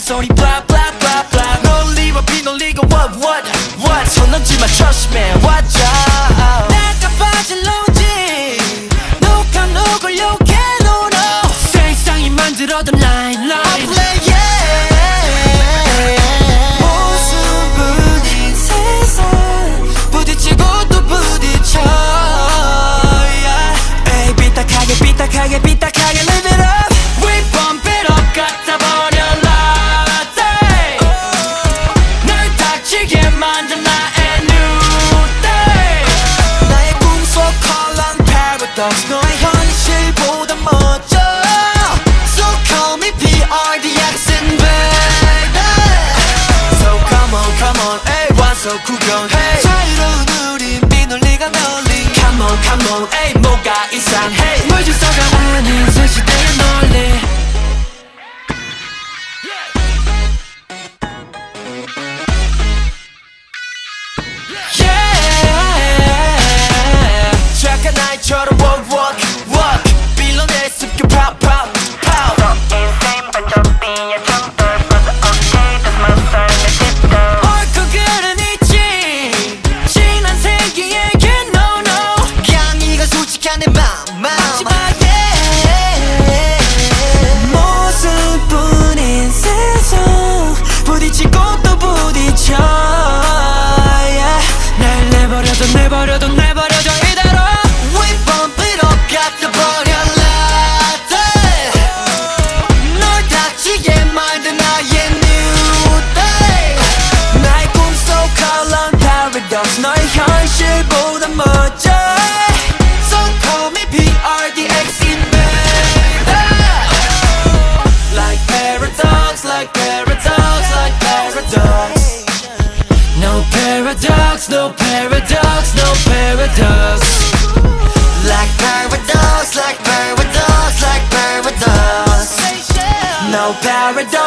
소리 blah blah blah blah 논리와 비논리가 what 손 넘지 마 trust me watch out 내가 빠진 로지 누가 누굴 욕해 no no 세상이 만들어둔 line I play yeah 무슨 분인 세상 부딪히고 또 부딪혀 yeah 에이 삐딱하게 삐딱하게 삐딱하게 live it up We bump it up 갖다 버려 latte 널 다치게 만든 나의 new day 나의 꿈속 컬러는 paradox 너의 현실보다 멋져 So call me PRDX in baby So come on 에이 와서 구경해 자유로운 우린 비논리가 널리 Come on 에이 뭐가 이상해 물질서가 아닌 새 시대의 논리 Yeah 착한 아이처럼 walk 빌런의 습격 pow 너 인생 반전비야 좀 넓어서 okay that's my style 내 tiptoe 옳고 그른 있지 지난 세기에게 no 그냥 이건 솔직한 내 마음 마지막에 모습뿐인 세상 부딪히고 또 부딪혀 yeah. 날 내버려둬 이대로 We bump it up 갖다 버려 latte 널 다치게 만든 나의 new day 나의 꿈속 컬러는 paradox 너의 현실보다 멋져 So call me PRDX in baby Like paradox No paradox Like paradox No paradox